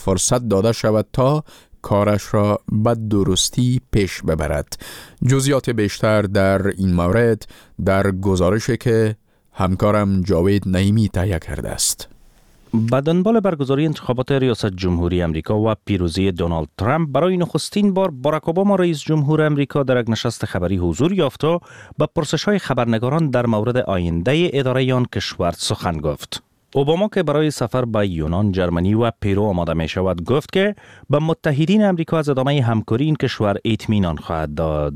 فرصت داده شود تا کارش را به درستی پیش ببرد. جزئیات بیشتر در این مورد در گزارشی که همکارم جاوید نعیمی تهیه کرده است. به دنبال برگزاری انتخابات ریاست جمهوری امریکا و پیروزی دونالد ترامپ برای نخستین بار باراک اوباما رئیس جمهور امریکا در یک نشست خبری حضور یافت و به پرسش‌های خبرنگاران در مورد آینده اداره آن کشور سخن گفت. اوباما که برای سفر به یونان، جرمنی و پیرو آماده می شود گفت که به متحدین امریکا از ادامه همکاری این کشور اطمینان خواهد داد.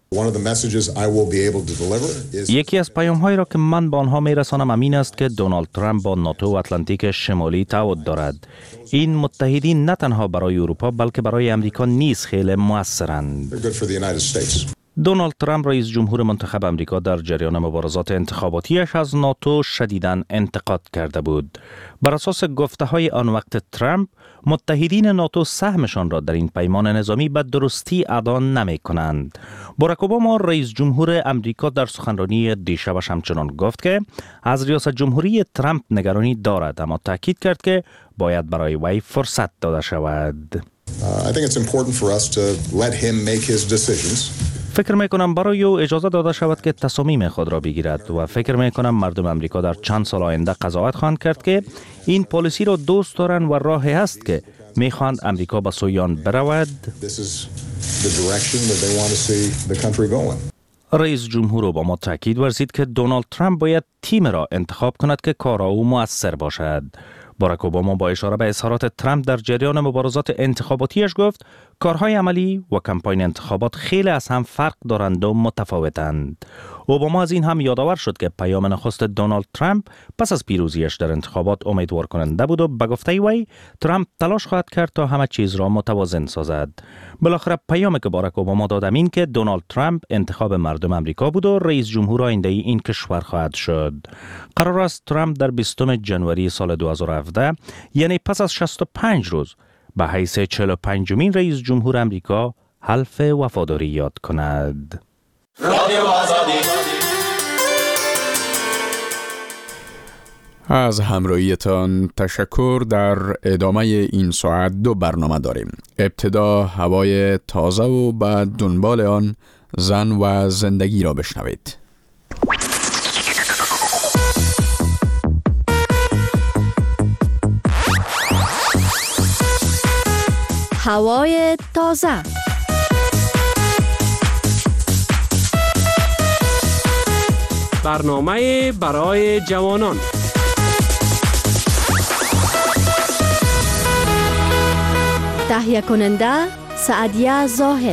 یکی از پیام‌هایی را که من به آنها می‌رسانم همین است که دونالد ترامپ با ناتو و اتلانتیک شمالی تعهد دارد. این متحدین نه تنها برای اروپا بلکه برای امریکا نیز خیلی مؤثرند. دونالد ترامپ رئیس جمهور منتخب امریکا در جریان مبارزات انتخاباتیش از ناتو شدیداً انتقاد کرده بود. بر اساس گفته‌های آن وقت ترامپ، متحدین ناتو سهمشان را در این پیمان نظامی به درستی ادا نمی‌کنند. باراک اوباما رئیس جمهور امریکا در سخنرانی دیشبش همچنان گفت که از ریاست جمهوری ترامپ نگرانی دارد، اما تاکید کرد که باید برای وی فرصت داده شود. فکر میکنم برای او اجازه داده شود که تصامیم خود را بگیرد و فکر میکنم مردم امریکا در چند سال آینده قضاوت خواهند کرد که این پالیسی را دوست دارند و راهی است که میخواهند امریکا به سوی آن برود. رئیس جمهور اوباما تاکید ورزید که دونالد ترامپ باید تیم را انتخاب کند که کار او مؤثر باشد. باراک اوباما با اشاره به اظهارات ترامپ در جریان مبارزات انتخاباتیش گفت کارهای عملی و کمپاین انتخابات خیلی از هم فرق دارند و متفاوتند. اوباما از این هم یادآور شد که پیام نخست دونالد ترامپ پس از پیروزیش در انتخابات امیدوار کننده بود و به گفته وی ترامپ تلاش خواهد کرد تا همه چیز را متوازن سازد. بالاخره پیامی که باراک اوباما داد این که دونالد ترامپ انتخاب مردم امریکا بود و رئیس جمهور آینده این کشور خواهد شد. قرار است ترامپ در 20 جنوری سال 2017 یعنی پس از 65 روز به حیث 45مین رئیس جمهور امریکا حلف وفاداری یاد کند. از همراهیتان تشکر. در ادامه این ساعت 2 برنامه داریم. ابتدا هوای تازه و بعد دنبال آن زن و زندگی را بشنوید. هوای تازه. برنامه برای جوانان. تهیه کننده سعدیه زاهل.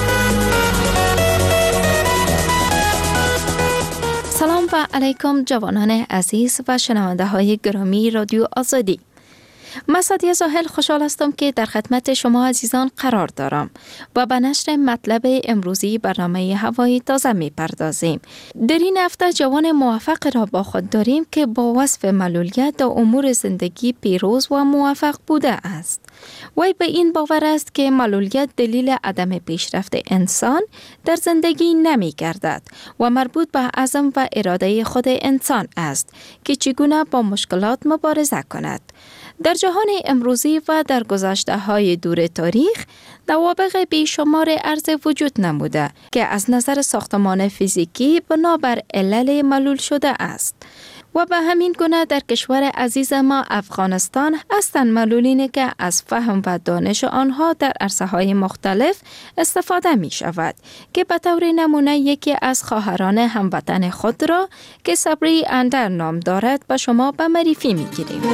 سلام و علیکم جوانان عزیز و شنونده های گرامی رادیو آزادی. من سعدیه زاهل خوشحال هستم که در خدمت شما عزیزان قرار دارم و به نشر مطلب امروزی برنامه هوای تازه می پردازیم. در این هفته جوان موفق را با خود داریم که با وصف معلولیت در امور زندگی پیروز و موفق بوده است. وی به این باور است که معلولیت دلیل عدم پیشرفت انسان در زندگی نمی گردد و مربوط به عزم و اراده خود انسان است که چگونه با مشکلات مبارزه کند. در جهان امروزی و در گذشته‌های دور تاریخ نوابغ بیشمار عرض وجود نموده که از نظر ساختمان فیزیکی بنابر علل معلول شده است. و به همین گونه در کشور عزیز ما افغانستان هستند معلولینی که از فهم و دانش آنها در عرصه‌های مختلف استفاده می شود که به طور نمونه یکی از خواهران هموطن خود را که صبری اندر نام دارد به شما به معرفی می گیریم.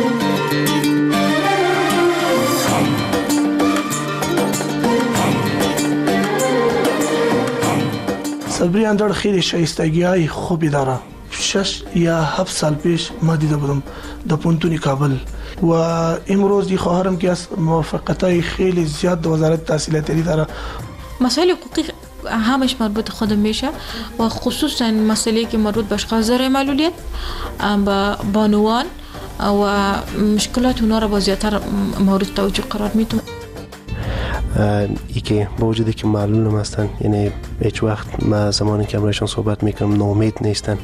صبری اندر خیلی شایستگی‌های خوبی داره. 6 یا 7 سال پیش ما دیده بودم در پونتون کابل و امروز خواهرم که از موفقیت‌های خیلی زیاد در وزارت تحصیلات عالی داره. مسائل حقوقی همش مربوط خودم میشه و خصوصا مسئله که مربوط به اشخاص ذوی معلولیت با بانوان و مشکلات اونا را با زیادتر مورد توجه قرار میدم. ای که با وجودی که معلولم هستن، یعنی هیچ وقت ما زمانی که امرایشان صحبت میکنم ناامید نیستن.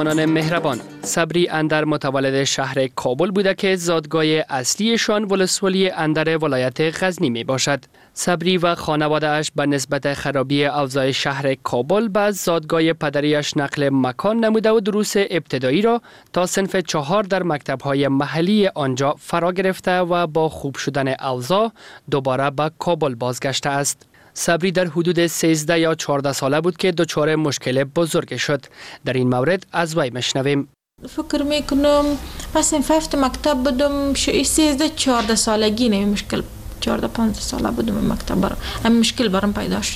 جوانان مهربان. صبری اندر متولد شهر کابل بوده که زادگاه اصلیشان ولسوالی اندر ولایت غزنی می باشد. صبری و خانواده اش به نسبت خرابی اوضاع شهر کابل به زادگاه پدریش نقل مکان نموده و دروس ابتدایی را تا صنف 4 در مکتب‌های محلی آنجا فرا گرفته و با خوب شدن اوضاع دوباره به کابل بازگشته است. صبری در حدود 13 یا 14 ساله بود که دچار مشکل بزرگ شد. در این مورد از وی مشنویم. فکر میکنم مثلا ففت مکتب بودم 13-14 سالگی نه مشکل 14-15 ساله بودم مکتب برام مشکل برام پیدا شد.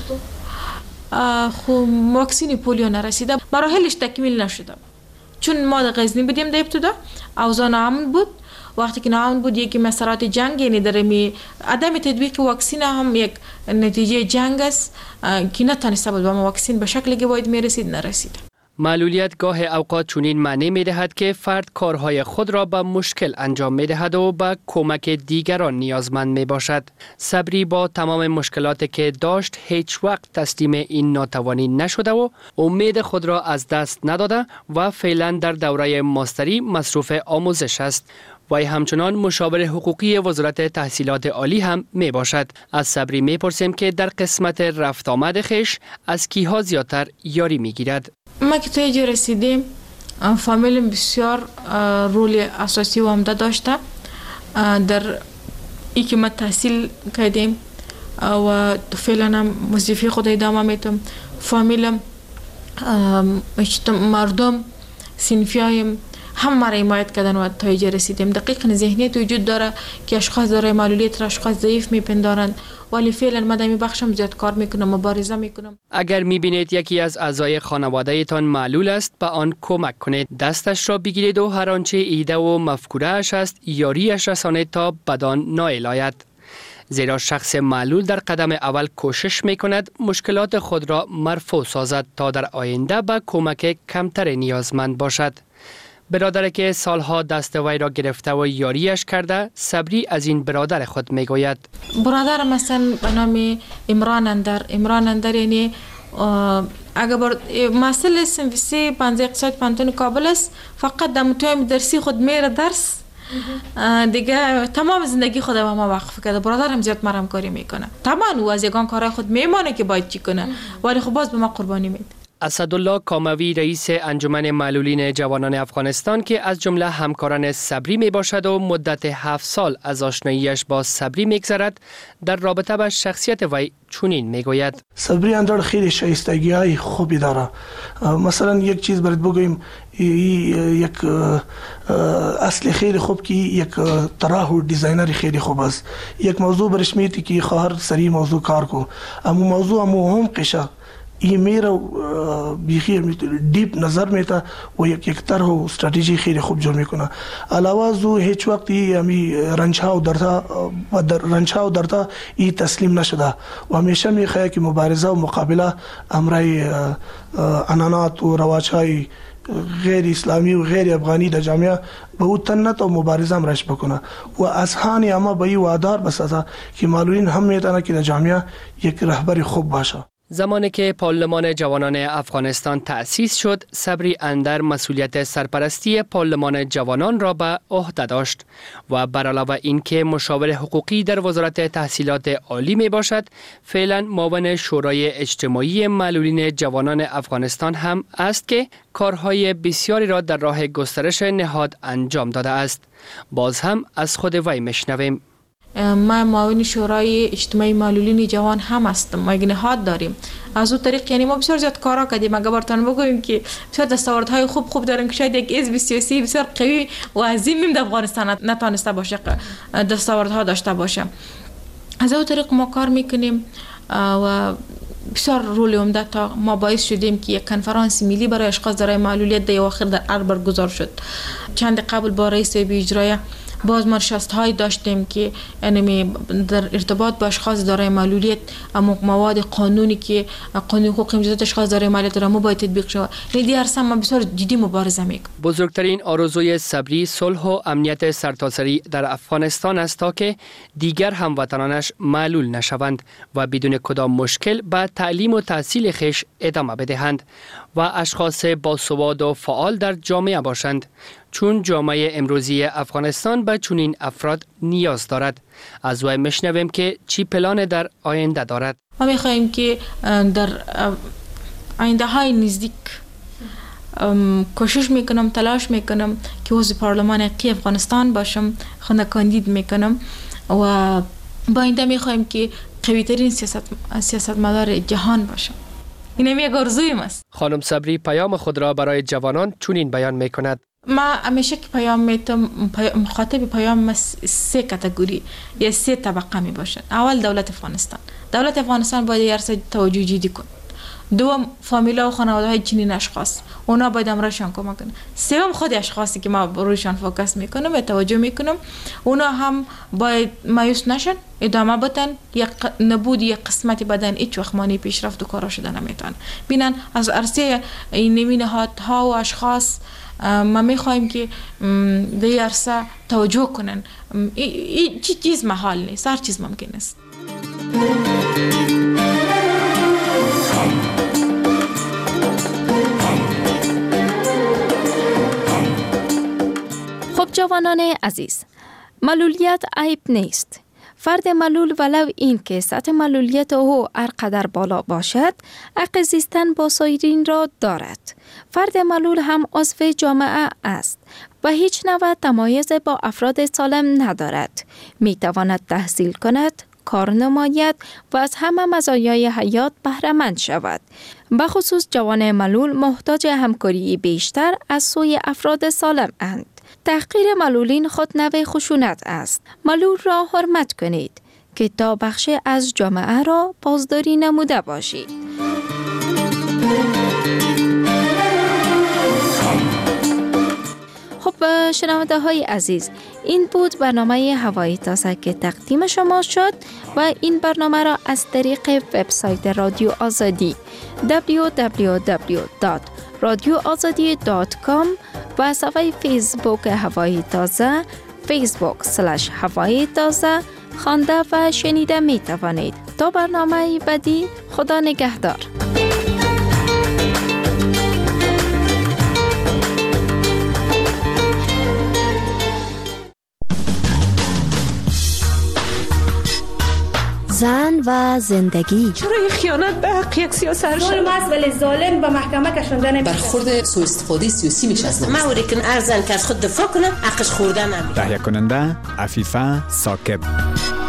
خب واکسین پولیو نرسیده مراحلش تکمیل نشده چون ما در غزنی بودیم در ابتدا اوضاع ناامن بود. وقتی که ناامن بود یکی مسارات جنگ یعنی در عدم تطبیق واکسین هم یک نتیجه جنگ است که نتونسته بود و ما واکسین به شکلی که باید میرسید نرسید. معلولیت گاه اوقات چنین معنی می دهد که فرد کارهای خود را به مشکل انجام می دهد و به کمک دیگران نیازمند می باشد. صبری با تمام مشکلاتی که داشت هیچ وقت تسلیم این ناتوانی نشده و امید خود را از دست نداده و فعلا در دوره ماستری مصروف آموزش است. وی همچنان مشاور حقوقی وزارت تحصیلات عالی هم می باشد. از صبری می پرسیم که در قسمت رفت آمد خیش از کیها زیادتر یاری می گیرد. ما که تا اینجا رسیدیم فامیلم بسیار رول اساسی و عمده داشته در ای که ما تحصیل کردیم و فعلا هم وظیفه خود ادامه میتم. فامیلم مردم صنفیایم هم ما را حمایت کردن و تا اینجا رسیدیم. دقیقاً ذهنیت وجود داره که اشخاص دارای معلولیت را اشخاص ضعیف میپندارند ولی فعلا ما در این بخشم زیاد کار میکنم مبارزه میکنم. اگر میبینید یکی از اعضای خانواده ایتان معلول است به آن کمک کنید. دستش را بگیرید و هر آنچه ایده و مفکوره اش است یاریش رسانید تا بدان نائل آید. زیرا شخص معلول در قدم اول کوشش میکند مشکلات خود را مرفوع سازد تا در آینده به کمک کمتر نیازمند باشد. برادر که سالها دست وی را گرفته و یاریش کرده صبری از این برادر خود میگوید. برادر مثلا به نام عمران اندر یعنی اگر مسئله سنویسی بنزه اقتصاد پانتون کابل است فقط در متویم درسی خود میره درس دیگه تمام زندگی خود به ما وقف کرده. برادرم زیاد مرم کاری میکنه تمام او از یگان کارهای خود میمانه که باید چی کنه ولی خب باز به ما قربانی میده. اسدالله کاموی رئیس انجمن معلولین جوانان افغانستان که از جمله همکاران صبری می باشد و مدت 7 سال از آشناییش با صبری میگذرد در رابطه با شخصیت وی چنین میگوید. صبری اندر خیلی شایستگی‌های خوبی داره. مثلا یک چیز برات بگویم یک اصل خیلی خوب که یک طراح و دیزاینر خیلی خوب است. یک موضوع برش میتی که خواهر سری موضوع کار کو اما موضوع هم قشه این میره بیخی دیپ نظر میته و یک طرح و استراتژی خیلی خوب جور میکنه. علاوه زو هیچ وقتی همی رنجها و درتا ای تسلیم نشده و همیشه میخواه که مبارزه و مقابله امرای عنانات و رواجهای غیر اسلامی و غیر افغانی در جامعه به او تنت و مبارزه امرش بکنه و از هانی اما به این وادار بسازه که معلولین هم میتونه که در جامعه یک رهبر خوب باشه. زمانی که پارلمان جوانان افغانستان تأسیس شد، صبری اندر مسئولیت سرپرستی پارلمان جوانان را به عهده داشت و بر علاوه این که مشاور حقوقی در وزارت تحصیلات عالی می باشد، فعلا معاون شورای اجتماعی معلولین جوانان افغانستان هم است که کارهای بسیاری را در راه گسترش نهاد انجام داده است. باز هم از خود وی مشنویم. ما معاون شورای اجتماعی معلولین جوان هم هستم. ما یک نهاد داریم. از اون طریق یعنی ما بسیار زیاد کارا کردیم. اگر براتون بگویم که بسیار دستاوردهای خوب داریم که شاید یک حزب سیاسی بسیار قوی و عظیم در افغانستان نتونسته باشه دستاوردها داشته باشه. از اون طریق ما کار میکنیم و بسیار رول عمده تا ما باعث شدیم که یک کنفرانس ملی برای اشخاص دارای معلولیت در اواخر در اربر گذار شد. چند قبل با رئیس اجرایی باز ما نشست های داشتیم که یعنی در ارتباط با اشخاص دارای معلولیت مواد قانونی که قانون حقوق امتیازات اشخاص دارای معلولیت را باید تطبیق شود. این عرصه ما بسیار جدی مبارزه میکنیم. بزرگترین آرزوی صبری صلح و امنیت سرتاسری در افغانستان است تا که دیگر هموطنانش معلول نشوند و بدون کدام مشکل به تعلیم و تحصیل خویش ادامه بدهند و اشخاص باسواد و فعال در جامعه باشند، چون جامعه امروزی افغانستان به چنین افراد نیاز دارد. از وی میشنویم که چی پلان در آینده دارد. ما میخواهیم که در آینده های نزدیک کوشش میکنم، تلاش میکنم که عضو پارلمان حقیقی افغانستان باشم، خود کاندید میکنم و با آینده میخواهیم که قوی ترین سیاستمدار جهان باشم. این یک آرزویم است. خانم صبری پیام خود را برای جوانان چنین بیان میکند. ما همیشه که پیام میتم مخاطب پیام 3 کاتگوری یا 3 طبقه می باشد. اول دولت افغانستان باید یارسه توجه جدی کن. دوم فامیلا و خانواده های چنین اشخاص، اونا باید امرشان کمک کنن. سوم خود اشخاصی که ما رویشان فوکس میکنم و توجه میکنم، اونا هم باید مایوس نشن، ادامه بدن. یک نبود یک قسمتی بدن هیچ وقت مانع پیشرفت و کارا شده نمیتونه. ببینن از عرصه این نمونه‌ها و اشخاص ما میخوایم که در عرصه توجه کنن. هیچ چیز محال نیست، هر چیز ممکن است. خب جوانان عزیز، معلولیت عیب نیست. فرد معلول ولو این که سطح معلولیت او هرقدر بالا باشد، حق زیستن با سایرین را دارد. فرد معلول هم عضو جامعه است و هیچ نوع تمایز با افراد سالم ندارد. می تواند تحصیل کند، کار نماید و از همه مزایای حیات بهره مند شود. بخصوص جوان معلول محتاج همکاری بیشتر از سوی افراد سالم اند. تحقیر معلولین خود نوع خشونت است. معلول را حرمت کنید که تا بخشی از جامعه را پاسداری نموده باشید. خب شنونده های عزیز، این بود برنامه هوای تازه که تقدیم شما شد و این برنامه را از طریق وبسایت رادیو آزادی www.radioazadi.com و صفحه فیسبوک هوای تازه facebook/هوای تازه خوانده و شنیده می توانید. تا برنامه بعدی، خدا نگهدار. زن و زندگی. چرا خیانت به حق یک سیاست ظلم است ولی ظالم به محکمه کشانده نمیشه. برخورد سوء استفاده سیاسی میشه از ما اوریکن ارزن که از خود دفاع کنه حقش خوردن نمیشه. تهیه کننده عفیفه ساکب.